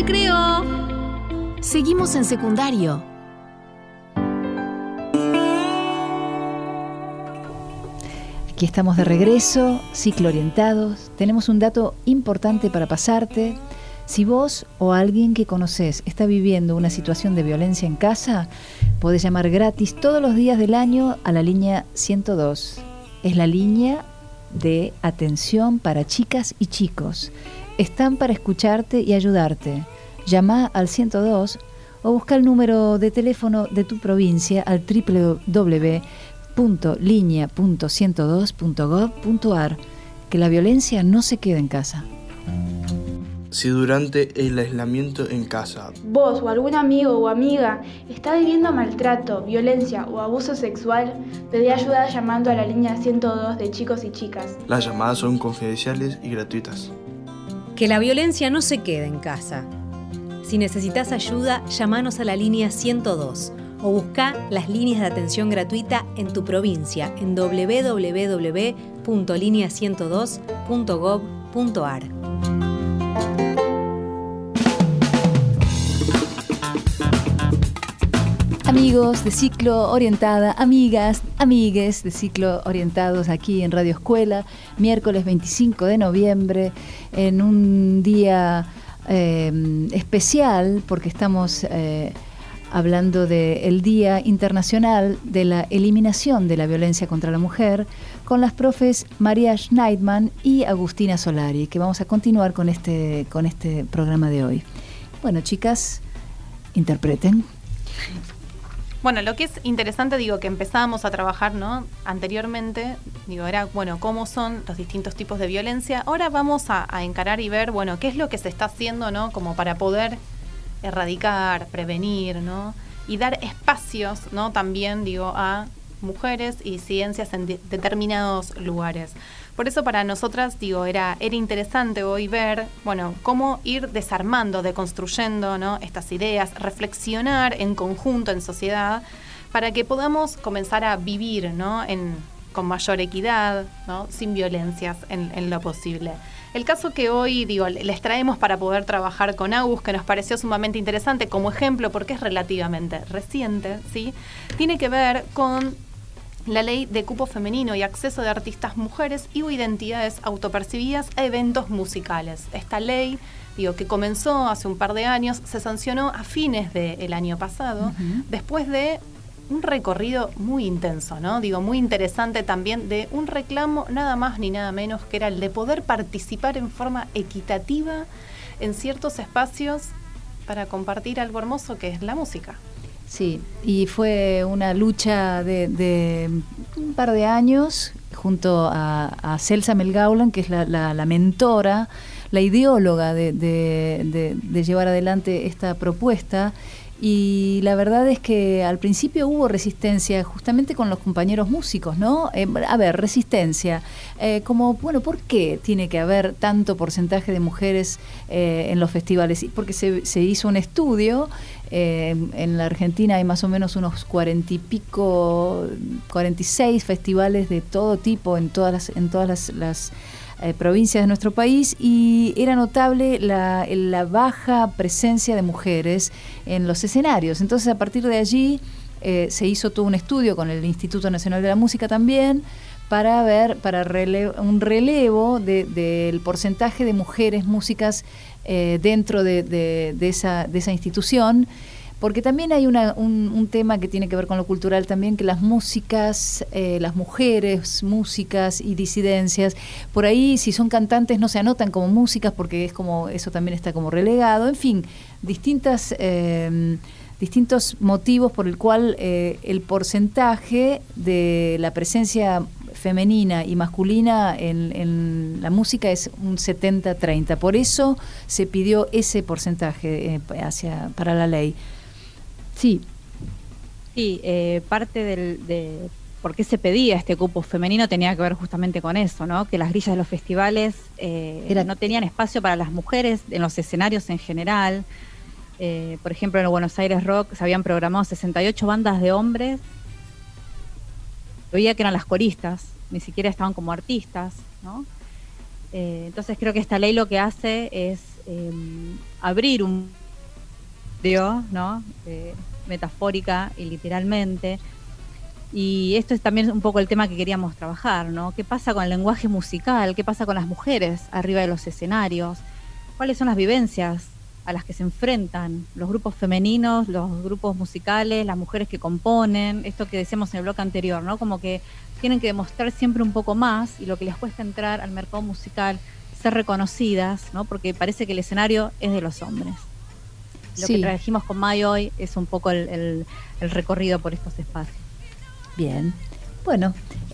recreo. Seguimos en secundario. Aquí estamos de regreso, ciclo orientados. Tenemos un dato importante para pasarte. Si vos o alguien que conocés está viviendo una situación de violencia en casa, podés llamar gratis todos los días del año a la línea 102. Es la línea de atención para chicas y chicos. Están para escucharte y ayudarte. Llama al 102 o busca el número de teléfono de tu provincia al www.linea.102.gov.ar. Que la violencia no se quede en casa. Si durante el aislamiento en casa vos o algún amigo o amiga está viviendo maltrato, violencia o abuso sexual, pedí ayuda llamando a la línea 102 de chicos y chicas. Las llamadas son confidenciales y gratuitas. Que la violencia no se quede en casa. Si necesitas ayuda, llamanos a la línea 102 o busca las líneas de atención gratuita en tu provincia en www.linea102.gov.ar. Amigos de Ciclo Orientada, amigas, amigues de Ciclo Orientados aquí en Radio Escuela, miércoles 25 de noviembre, en un día especial porque estamos hablando del Día Internacional de la Eliminación de la Violencia contra la Mujer, con las profes María Schneidman y Agustina Solari, que vamos a continuar con este programa de hoy. Bueno, chicas, interpreten. Bueno, lo que es interesante, que empezábamos a trabajar, ¿no? Anteriormente, era, cómo son los distintos tipos de violencia. Ahora vamos a encarar y ver, qué es lo que se está haciendo, ¿no? Como para poder erradicar, prevenir, ¿no? Y dar espacios, ¿no? También, a mujeres y disidencias en determinados lugares. Por eso para nosotras, era interesante hoy ver, cómo ir desarmando, deconstruyendo, ¿no? Estas ideas, reflexionar en conjunto, en sociedad, para que podamos comenzar a vivir, ¿no? Con mayor equidad, ¿no? Sin violencias en lo posible. El caso que hoy, les traemos para poder trabajar con Agus, que nos pareció sumamente interesante como ejemplo, porque es relativamente reciente, ¿sí? Tiene que ver con la ley de cupo femenino y acceso de artistas mujeres y o identidades autopercibidas a eventos musicales. Esta ley, que comenzó hace un par de años, se sancionó a fines del año pasado, después de un recorrido muy intenso, ¿no? Muy interesante también, de un reclamo nada más ni nada menos que era el de poder participar en forma equitativa en ciertos espacios para compartir algo hermoso que es la música. Sí, y fue una lucha de un par de años junto a Celsa Melgaulan, que es la mentora, la ideóloga de llevar adelante esta propuesta. Y la verdad es que al principio hubo resistencia justamente con los compañeros músicos, ¿no? Resistencia. ¿Por qué tiene que haber tanto porcentaje de mujeres en los festivales? Porque se hizo un estudio. En la Argentina hay más o menos unos 46 festivales de todo tipo en todas las provincias de nuestro país, y era notable la baja presencia de mujeres en los escenarios. Entonces, a partir de allí se hizo todo un estudio con el Instituto Nacional de la Música también para un relevo del porcentaje de mujeres músicas dentro de esa institución. Porque también hay un tema que tiene que ver con lo cultural también, que las músicas, las mujeres músicas y disidencias, por ahí si son cantantes no se anotan como músicas porque es como eso también está como relegado. En fin, distintos motivos por el cual el porcentaje de la presencia femenina y masculina en la música es un 70-30. Por eso se pidió ese porcentaje para la ley. Sí. Sí, parte de por qué se pedía este cupo femenino tenía que ver justamente con eso, ¿no? Que las grillas de los festivales no tenían espacio para las mujeres en los escenarios en general. Por ejemplo, en el Buenos Aires Rock se habían programado 68 bandas de hombres. Veía que eran las coristas, ni siquiera estaban como artistas, ¿no? Entonces creo que esta ley lo que hace es abrir un río, ¿no? Metafórica y literalmente. Y esto es también un poco el tema que queríamos trabajar, ¿no? ¿Qué pasa con el lenguaje musical? ¿Qué pasa con las mujeres arriba de los escenarios? ¿Cuáles son las vivencias a las que se enfrentan los grupos femeninos, los grupos musicales, las mujeres que componen? Esto que decíamos en el bloque anterior, ¿no? Como que tienen que demostrar siempre un poco más, y lo que les cuesta entrar al mercado musical, ser reconocidas, ¿no? Porque parece que el escenario es de los hombres. Lo que trajimos con May hoy es un poco el recorrido por estos espacios. Bien. Bueno,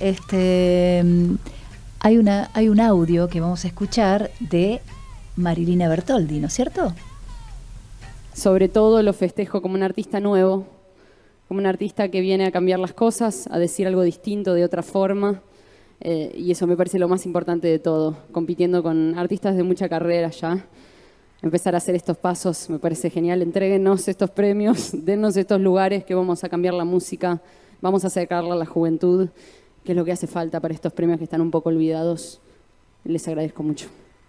hay un audio que vamos a escuchar de Marilina Bertoldi, ¿no es cierto? Sobre todo lo festejo como un artista nuevo, como un artista que viene a cambiar las cosas, a decir algo distinto de otra forma, y eso me parece lo más importante de todo, compitiendo con artistas de mucha carrera ya. Empezar a hacer estos pasos me parece genial. Entréguenos estos premios, dennos estos lugares que vamos a cambiar la música, vamos a acercarla a la juventud, que es lo que hace falta para estos premios que están un poco olvidados. Les agradezco mucho.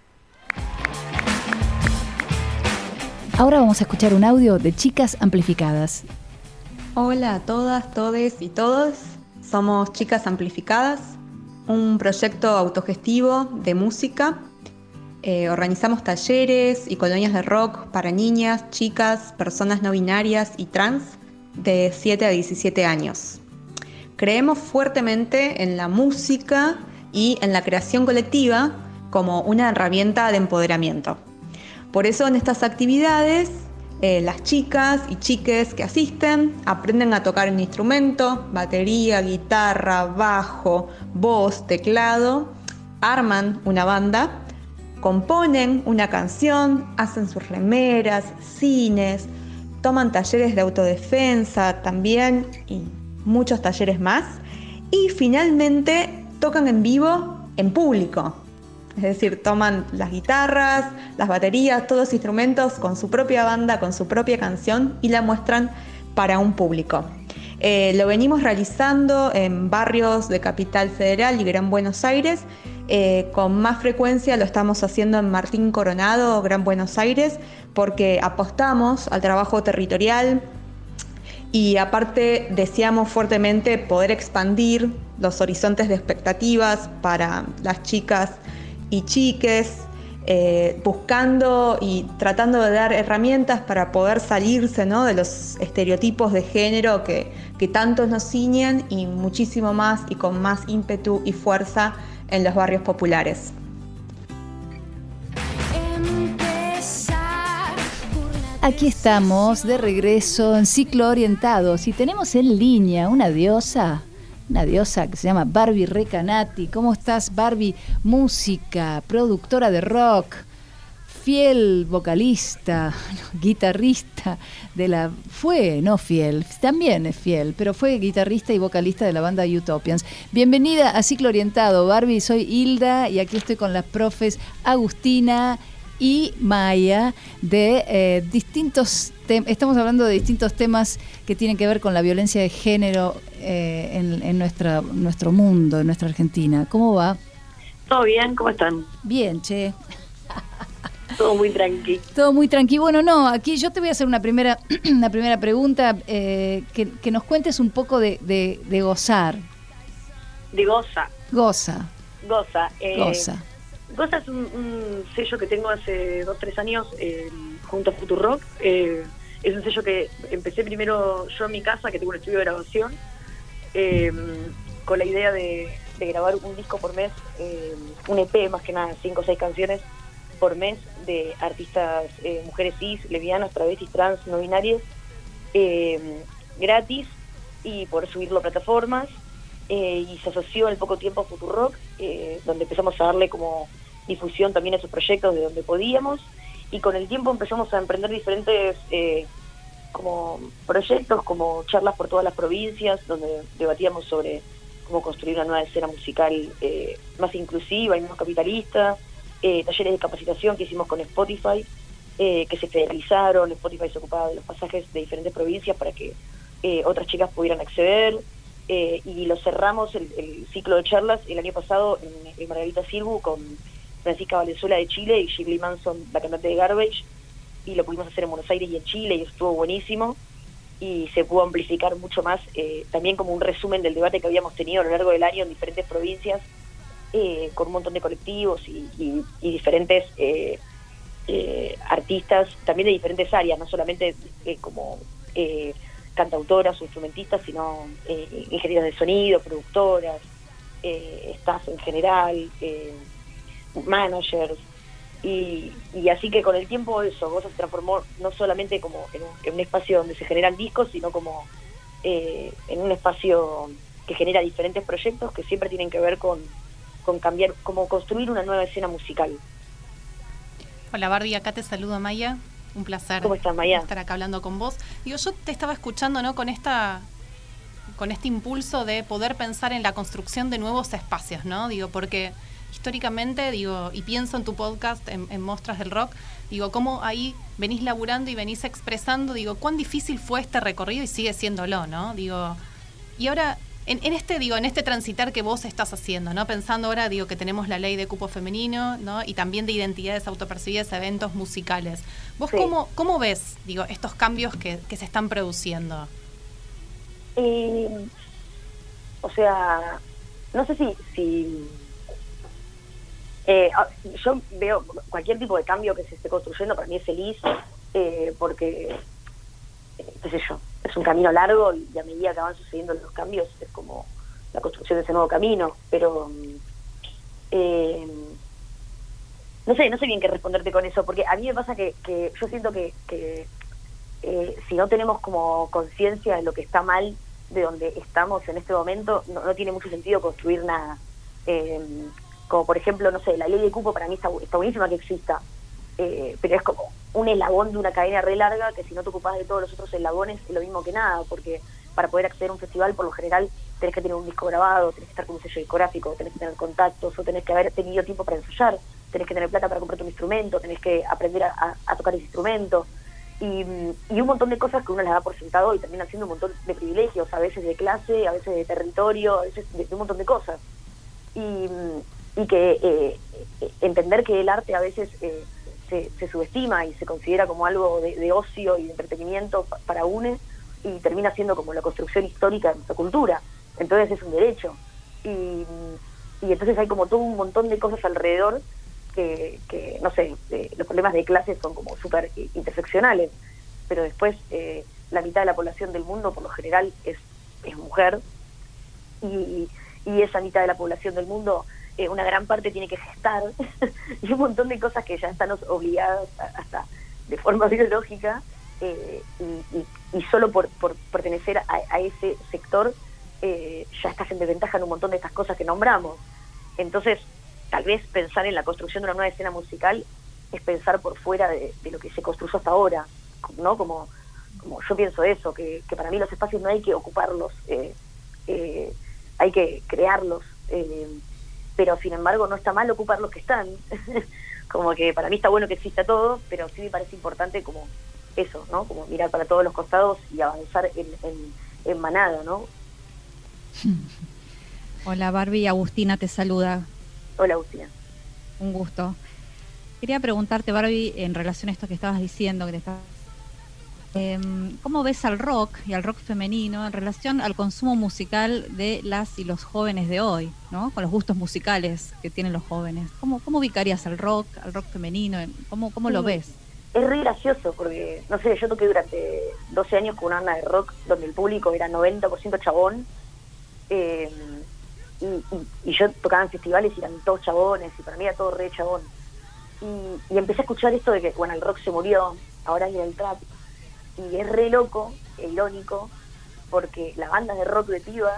Ahora vamos a escuchar un audio de Chicas Amplificadas. Hola a todas, todes y todos. Somos Chicas Amplificadas, un proyecto autogestivo de música. Organizamos talleres y colonias de rock para niñas, chicas, personas no binarias y trans de 7 a 17 años. Creemos fuertemente en la música y en la creación colectiva como una herramienta de empoderamiento. Por eso en estas actividades las chicas y chiques que asisten aprenden a tocar un instrumento, batería, guitarra, bajo, voz, teclado, arman una banda, componen una canción, hacen sus remeras, cines, toman talleres de autodefensa también y muchos talleres más, y finalmente tocan en vivo en público. Es decir, toman las guitarras, las baterías, todos los instrumentos con su propia banda, con su propia canción, y la muestran para un público. Lo venimos realizando en barrios de Capital Federal y Gran Buenos Aires. Con más frecuencia lo estamos haciendo en Martín Coronado, Gran Buenos Aires, porque apostamos al trabajo territorial y aparte deseamos fuertemente poder expandir los horizontes de expectativas para las chicas y chiques, buscando y tratando de dar herramientas para poder salirse, ¿no?, de los estereotipos de género que tantos nos ciñen, y muchísimo más y con más ímpetu y fuerza en los barrios populares. Aquí estamos de regreso en Ciclo Orientados y tenemos en línea una diosa que se llama Barbie Recanati. ¿Cómo estás, Barbie? Música, productora de rock, fiel vocalista, guitarrista también es fiel, pero fue guitarrista y vocalista de la banda Utopians. Bienvenida a Ciclo Orientado, Barbie. Soy Hilda y aquí estoy con las profes Agustina y Maya de distintos temas. Estamos hablando de distintos temas que tienen que ver con la violencia de género en nuestro mundo, en nuestra Argentina. ¿Cómo va? ¿Todo bien? ¿Cómo están? Bien, che. Todo muy tranqui. Todo muy tranqui. Bueno, no, aquí yo te voy a hacer una primera pregunta, que nos cuentes un poco de gozar. De Goza. Goza. Goza. Goza. Goza es un sello que tengo hace 2-3 años junto a Futurock. Es un sello que empecé primero yo en mi casa, que tengo un estudio de grabación, con la idea de grabar un disco por mes, un EP más que nada, 5 o 6 canciones por mes de artistas, mujeres cis, lesbianas, travestis, trans, no binarias, gratis, y poder subirlo a plataformas. Y se asoció al poco tiempo a Futurock, donde empezamos a darle como difusión también a esos proyectos de donde podíamos, y con el tiempo empezamos a emprender diferentes como proyectos, como charlas por todas las provincias, donde debatíamos sobre cómo construir una nueva escena musical más inclusiva y menos capitalista, talleres de capacitación que hicimos con Spotify, que se federalizaron. Spotify se ocupaba de los pasajes de diferentes provincias para que otras chicas pudieran acceder. Y lo cerramos el ciclo de charlas el año pasado en Margarita Silbu con Francisca Valenzuela de Chile y Shirley Manson, la cantante de Garbage, y lo pudimos hacer en Buenos Aires y en Chile, y eso estuvo buenísimo, y se pudo amplificar mucho más, también como un resumen del debate que habíamos tenido a lo largo del año en diferentes provincias, con un montón de colectivos y diferentes artistas, también de diferentes áreas, no solamente como cantautoras o instrumentistas, sino ingenieros de sonido, productoras, staff en general, managers, y así que con el tiempo eso, Goza se transformó no solamente como en un espacio donde se generan discos, sino como en un espacio que genera diferentes proyectos que siempre tienen que ver con cambiar, como construir una nueva escena musical. Hola Barbie, acá te saludo Maya, un placer. ¿Cómo estás, Maya? Estar acá hablando con vos. Digo, yo te estaba escuchando, ¿no? Con este impulso de poder pensar en la construcción de nuevos espacios, ¿no? Digo, porque históricamente, digo, y pienso en tu podcast, en Mostras del Rock, digo, cómo ahí venís laburando y venís expresando, digo, cuán difícil fue este recorrido y sigue siéndolo, ¿no? Digo, y ahora, en este transitar que vos estás haciendo, ¿no? Pensando ahora, digo, que tenemos la ley de cupo femenino, ¿no? Y también de identidades autopercibidas, eventos musicales. ¿Vos sí, cómo ves, digo, estos cambios que se están produciendo? O sea, no sé si yo veo cualquier tipo de cambio que se esté construyendo, para mí es feliz, porque, qué sé yo, es un camino largo y a medida que van sucediendo los cambios es como la construcción de ese nuevo camino, pero no sé bien qué responderte con eso, porque a mí me pasa que yo siento que si no tenemos como conciencia de lo que está mal de donde estamos en este momento, no tiene mucho sentido construir nada. Como por ejemplo, no sé, la ley de cupo para mí está buenísima que exista, pero es como un eslabón de una cadena re larga que si no te ocupás de todos los otros eslabones es lo mismo que nada, porque para poder acceder a un festival por lo general tenés que tener un disco grabado, tenés que estar con un sello discográfico, tenés que tener contactos, o tenés que haber tenido tiempo para ensayar, tenés que tener plata para comprarte un instrumento, tenés que aprender a tocar ese instrumento, y un montón de cosas que uno las da por sentado y termina siendo un montón de privilegios, a veces de clase, a veces de territorio, a veces de un montón de cosas. Y que entender que el arte a veces se subestima y se considera como algo de ocio y de entretenimiento para uno, y termina siendo como la construcción histórica de nuestra cultura. Entonces es un derecho. Y entonces hay como todo un montón de cosas alrededor que no sé, los problemas de clase son como súper interseccionales, pero después la mitad de la población del mundo por lo general es mujer, y esa mitad de la población del mundo, una gran parte tiene que gestar, y un montón de cosas que ya están obligadas hasta de forma biológica, y solo por pertenecer a ese sector ya estás en desventaja en un montón de estas cosas que nombramos. Entonces tal vez pensar en la construcción de una nueva escena musical es pensar por fuera de lo que se construyó hasta ahora, ¿no? Como yo pienso eso, que para mí los espacios no hay que ocuparlos, hay que crearlos, pero sin embargo no está mal ocupar los que están. Como que para mí está bueno que exista todo, pero sí me parece importante como eso, ¿no? Como mirar para todos los costados y avanzar en manada, ¿no? Hola Barbie, Agustina te saluda. Hola Agustina. Un gusto. Quería preguntarte, Barbie, en relación a esto que estabas diciendo, ¿cómo ves al rock y al rock femenino en relación al consumo musical de las y los jóvenes de hoy, ¿no? Con los gustos musicales que tienen los jóvenes. ¿Cómo ubicarías al rock femenino? ¿Cómo lo ves? Es re gracioso porque, no sé, yo toqué durante 12 años con una banda de rock donde el público era 90% chabón, y yo tocaba en festivales y eran todos chabones, y para mí era todo re chabón. Y empecé a escuchar esto de que, bueno, el rock se murió, ahora viene el trap, y es re loco e irónico, porque las bandas de rock de pibas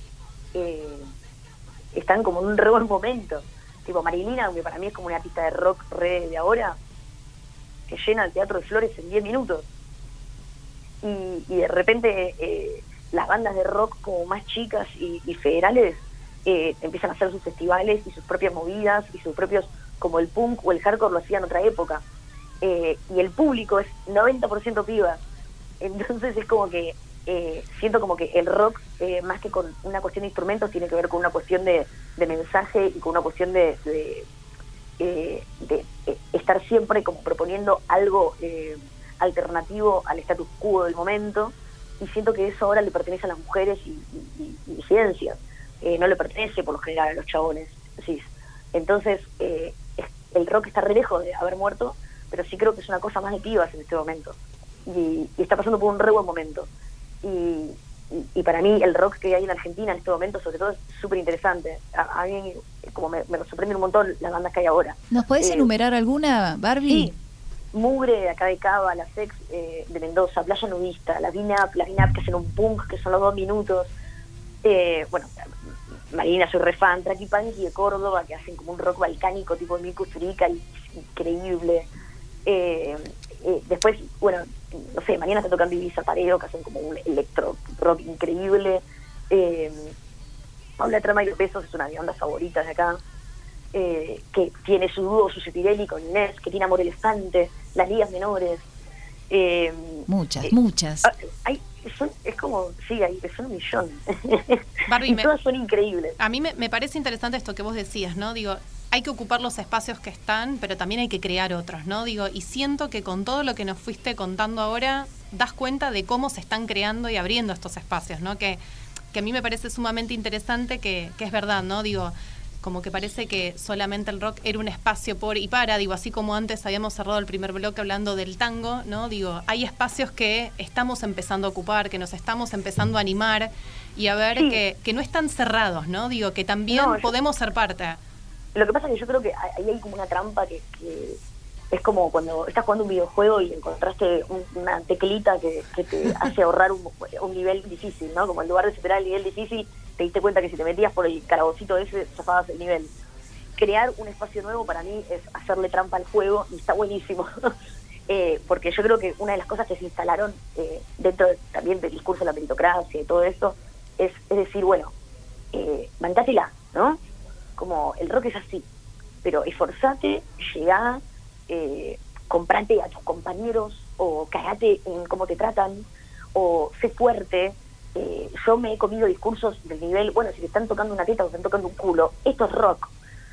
están como en un re buen momento. Tipo Marilina, que para mí es como una artista de rock re de ahora, que llena el Teatro de Flores en 10 minutos. Y de repente las bandas de rock como más chicas y federales empiezan a hacer sus festivales y sus propias movidas y sus propios, como el punk o el hardcore lo hacían en otra época, y el público es 90% pibas. Entonces es como que siento como que el rock, más que con una cuestión de instrumentos, tiene que ver con una cuestión de mensaje y con una cuestión de estar siempre como proponiendo algo alternativo al status quo del momento, y siento que eso ahora le pertenece a las mujeres y disidencias, no le pertenece por lo general a los chabones cis. Entonces el rock está re lejos de haber muerto, pero sí creo que es una cosa más de pibas en este momento, y está pasando por un re buen momento, y para mí el rock que hay en Argentina en este momento sobre todo es súper interesante. A mí como me sorprenden un montón las bandas que hay ahora. ¿Nos podés enumerar alguna, Barbie? Sí. Mugre de acá de Cava, la Sex de Mendoza, Playa Nudista, la Vinap que hacen un punk que son los 2 minutos, bueno, Marina, soy re fan, Traki Punky de Córdoba, que hacen como un rock balcánico tipo Mirko Zurica, increíble. Después, bueno, no sé, mañana está tocando Ibiza Pareo, que hacen como un electro rock increíble. Paula Trama y Pesos es una de mis bandas favoritas de acá, que tiene su dúo Susi Pirelli con Inés, que tiene Amor Elefante, Las Ligas Menores. Muchas. Es como, sí, son un millón. Barbie, y todas son increíbles. A mí me parece interesante esto que vos decías, ¿no? Digo, hay que ocupar los espacios que están, pero también hay que crear otros, ¿no? Digo, y siento que con todo lo que nos fuiste contando ahora, das cuenta de cómo se están creando y abriendo estos espacios, ¿no? Que a mí me parece sumamente interesante, que es verdad, ¿no? Digo, como que parece que solamente el rock era un espacio por y para, digo, así como antes habíamos cerrado el primer bloque hablando del tango, ¿no? Digo, hay espacios que estamos empezando a ocupar, que nos estamos empezando a animar y a ver que no están cerrados, ¿no? Digo, que también podemos ser parte. Lo que pasa es que yo creo que ahí hay como una trampa que es como cuando estás jugando un videojuego y encontraste una teclita que te hace ahorrar un nivel difícil, ¿no? Como en lugar de superar el nivel difícil, te diste cuenta que si te metías por el calabocito ese, zafabas el nivel. Crear un espacio nuevo para mí es hacerle trampa al juego, y está buenísimo. Porque yo creo que una de las cosas que se instalaron dentro también del discurso de la meritocracia y todo eso, es decir, bueno, bancátela, ¿no? Como el rock es así, pero esforzate, llegá, comprate a tus compañeros, o cagate en cómo te tratan, o sé fuerte. Yo me he comido discursos del nivel, bueno, si te están tocando una teta o te están tocando un culo, esto es rock.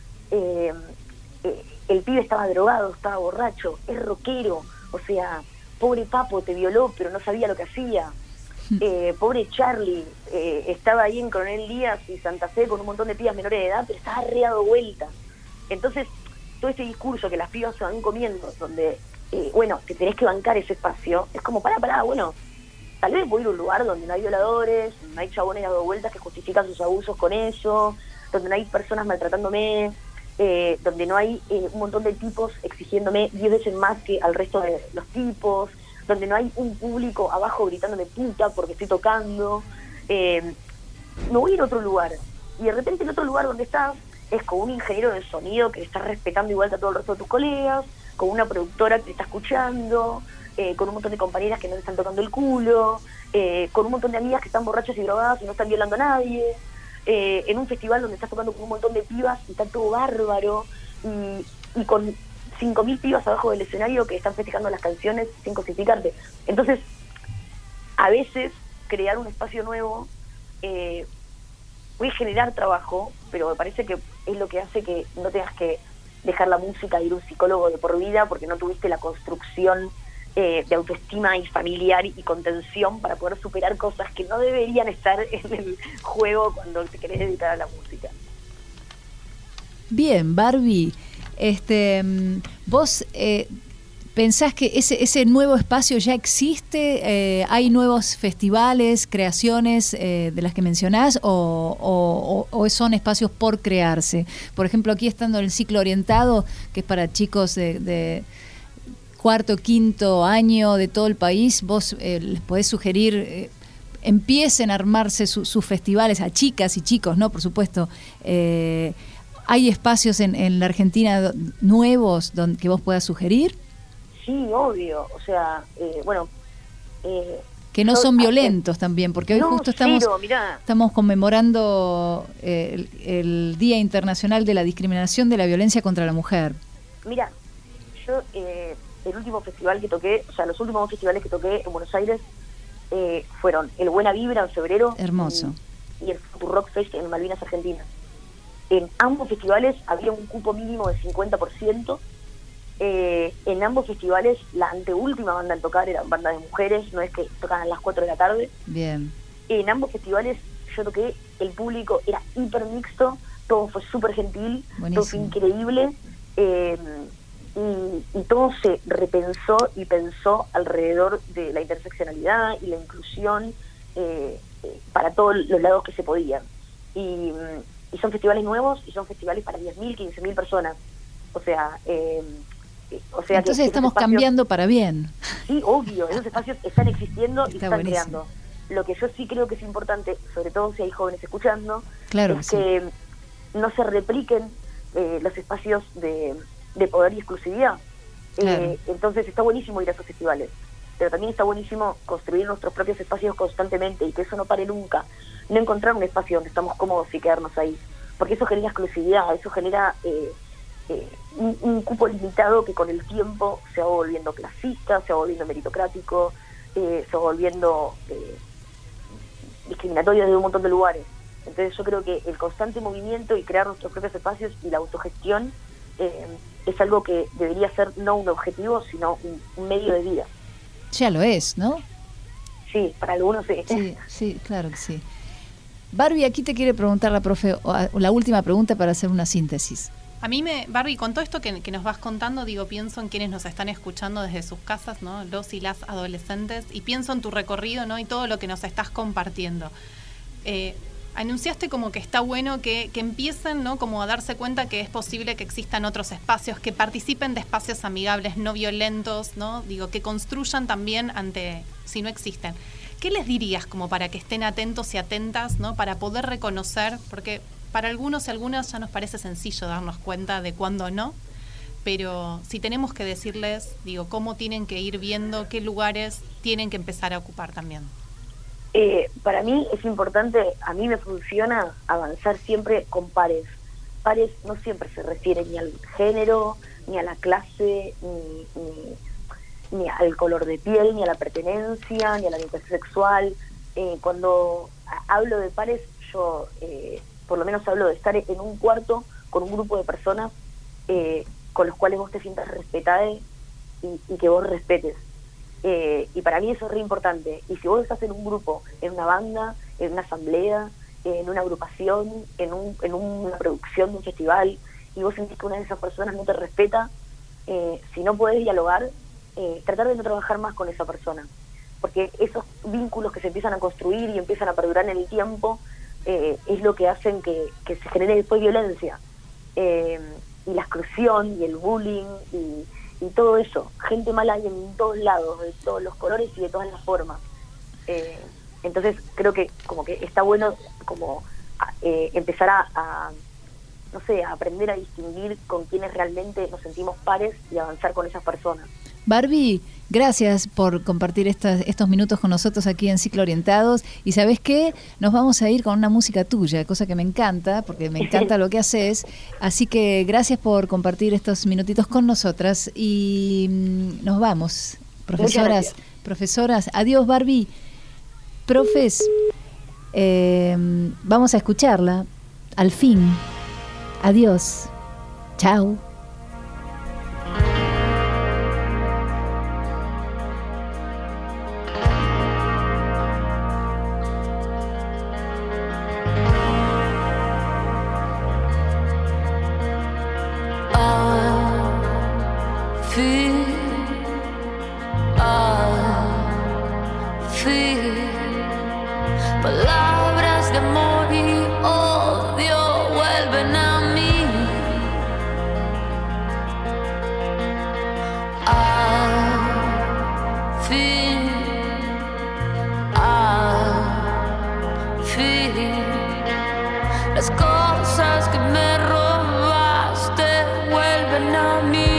El pibe estaba drogado, estaba borracho, es rockero, o sea, pobre Papo te violó pero no sabía lo que hacía. Pobre Charlie, estaba ahí en Coronel Díaz y Santa Fe con un montón de pibas menores de edad, pero estaba re dado vuelta. Entonces, todo este discurso que las pibas se van comiendo, donde, bueno, te tenés que bancar ese espacio, es como, pará, bueno, tal vez voy a ir a un lugar donde no hay violadores, donde no hay chabones dando vueltas que justifican sus abusos con eso, donde no hay personas maltratándome, donde no hay un montón de tipos exigiéndome 10 veces más que al resto de los tipos, donde no hay un público abajo gritándome puta porque estoy tocando. Me voy a ir a otro lugar, y de repente el otro lugar donde estás es con un ingeniero de sonido que te está respetando igual que a todo el resto de tus colegas, con una productora que te está escuchando, con un montón de compañeras que no te están tocando el culo, con un montón de amigas que están borrachas y drogadas y no están violando a nadie, en un festival donde estás tocando con un montón de pibas y está todo bárbaro, y con 5.000 pibas abajo del escenario que están festejando las canciones sin cosificarte. Entonces, a veces crear un espacio nuevo puede generar trabajo, pero me parece que es lo que hace que no tengas que dejar la música e ir a un psicólogo de por vida porque no tuviste la construcción de autoestima y familiar y contención para poder superar cosas que no deberían estar en el juego cuando te querés dedicar a la música. Bien, Barbie, vos ¿pensás que ese nuevo espacio ya existe? ¿Hay nuevos festivales, creaciones de las que mencionás o son espacios por crearse? Por ejemplo, aquí estando en el ciclo orientado, que es para chicos de cuarto, quinto año de todo el país, vos les podés sugerir, empiecen a armarse sus festivales a chicas y chicos, ¿no? Por supuesto. ¿Hay espacios en la Argentina nuevos que vos puedas sugerir? Sí, obvio, o sea, bueno... que no son violentos también, porque hoy justo estamos conmemorando el Día Internacional de la Discriminación de la Violencia contra la Mujer. Mira, yo el último festival que toqué, o sea, los últimos festivales que toqué en Buenos Aires fueron el Buena Vibra en febrero. Hermoso. Y el Futurock Fest en Malvinas, Argentina. En ambos festivales había un cupo mínimo de 50%. En ambos festivales la anteúltima banda en tocar era banda de mujeres, no es que tocaban a las 4 de la tarde. Bien. En ambos festivales yo toqué, el público era hiper mixto, todo fue súper gentil, Buenísimo. todo fue increíble, y todo se repensó y pensó alrededor de la interseccionalidad y la inclusión para todos los lados que se podían. Y son festivales nuevos y son festivales para 10.000, 15.000 personas. O sea, entonces que estamos espacios, cambiando para bien. Sí, obvio, esos espacios están existiendo y están buenísimo. creando. Lo que yo sí creo que es importante, sobre todo si hay jóvenes escuchando, Claro es que sí. que no se repliquen los espacios de poder y exclusividad. Claro. Entonces está buenísimo ir a esos festivales, pero también está buenísimo construir nuestros propios espacios constantemente y que eso no pare nunca. No encontrar un espacio donde estamos cómodos y quedarnos ahí, porque eso genera exclusividad, eso genera un cupo limitado que con el tiempo se va volviendo clasista, se va volviendo meritocrático, se va volviendo discriminatorio desde un montón de lugares. Entonces yo creo que el constante movimiento y crear nuestros propios espacios y la autogestión es algo que debería ser no un objetivo, sino un medio de vida. Ya lo es, ¿no? Sí, para algunos sí. Sí, claro que sí. Barbie, aquí te quiere preguntar la profe, la última pregunta para hacer una síntesis. A mí Barbie, con todo esto que nos vas contando, pienso en quienes nos están escuchando desde sus casas, ¿no? Los y las adolescentes, y pienso en tu recorrido, ¿no? Y todo lo que nos estás compartiendo. Anunciaste como que está bueno que empiecen, ¿no? Como a darse cuenta que es posible que existan otros espacios, que participen de espacios amigables, no violentos, ¿no? Que construyan también ante, si no existen. ¿Qué les dirías como para que estén atentos y atentas, ¿no? Para poder reconocer, porque para algunos y algunas ya nos parece sencillo darnos cuenta de cuándo no, pero si tenemos que decirles, cómo tienen que ir viendo, qué lugares tienen que empezar a ocupar también. Para mí es importante, a mí me funciona avanzar siempre con pares. Pares no siempre se refiere ni al género, ni a la clase, ni al color de piel, ni a la pertenencia, ni a la orientación sexual. Cuando hablo de pares, yo por lo menos hablo de estar en un cuarto con un grupo de personas con los cuales vos te sientas respetada y que vos respetes. Y para mí eso es re importante. Y si vos estás en un grupo, en una banda, en una asamblea, en una agrupación, en una producción de un festival, y vos sentís que una de esas personas no te respeta, si no podés dialogar, tratar de no trabajar más con esa persona, porque esos vínculos que se empiezan a construir y empiezan a perdurar en el tiempo es lo que hacen que se genere después violencia, y la exclusión y el bullying y todo eso. Gente mala hay en todos lados, de todos los colores y de todas las formas. Entonces creo que como que está bueno como empezar a no sé, a aprender a distinguir con quienes realmente nos sentimos pares y avanzar con esas personas. Barbie, gracias por compartir estos minutos con nosotros aquí en Ciclo Orientados. Y ¿sabés qué? Nos vamos a ir con una música tuya, cosa que me encanta, porque me encanta lo que haces. Así que gracias por compartir estos minutitos con nosotras. Y nos vamos. Profesoras, adiós Barbie. Profes, vamos a escucharla. Al fin. Adiós. Chao. Palabras de amor y odio vuelven a mí. Al fin, las cosas que me robaste vuelven a mí.